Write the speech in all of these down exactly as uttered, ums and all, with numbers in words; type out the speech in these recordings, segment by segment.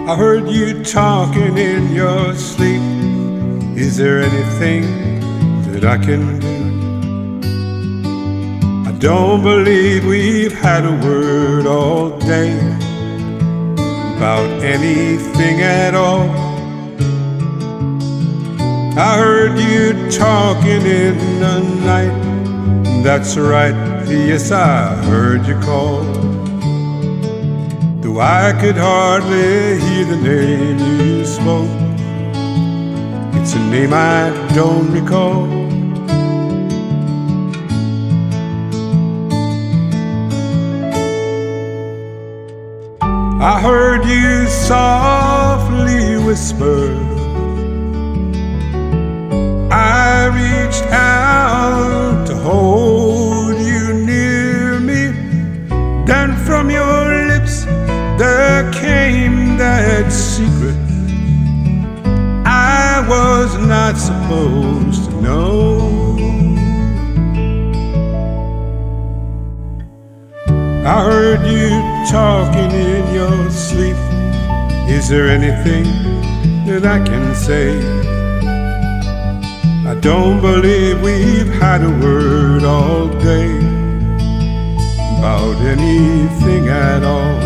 I heard you talking in your sleep. Is there anything that I can do? I don't believe we've had a word all day about anything at all. I heard you talking in the night. That's right, yes, I heard you call. Though I could hardly hear the name you spoke, it's a name I don't recall. I heard you softly whisper. I reached out to hold you near me. Then from your lips there came that secret I was not supposed to know. I heard you talking in your sleep. Is there anything that I can say? I don't believe we've had a word all day about anything at all.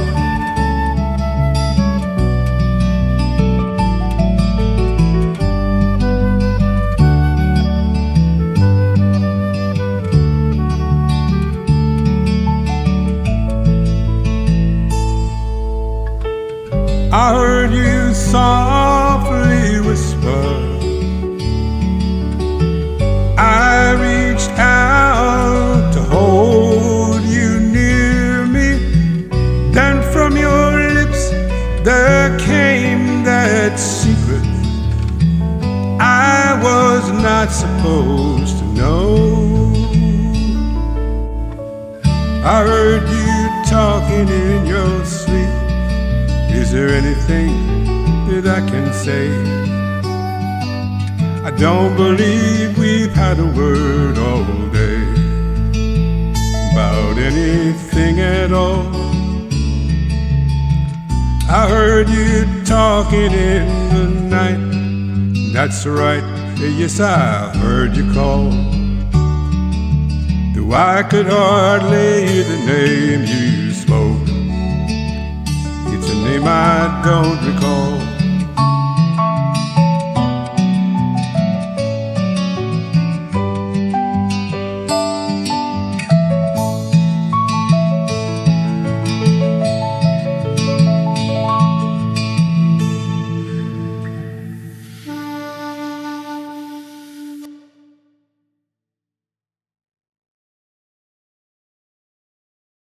I heard you softly whisper. I reached out to hold you near me. Then from your lips there came that secret I was not supposed to know. I heard you talking in your sleep. Is there anything that I can say? I don't believe we've had a word all day about anything at all. I heard you talking in the night. That's right, yes, I heard you call. Though I could hardly hear the name you spoke, it's a name I don't recall.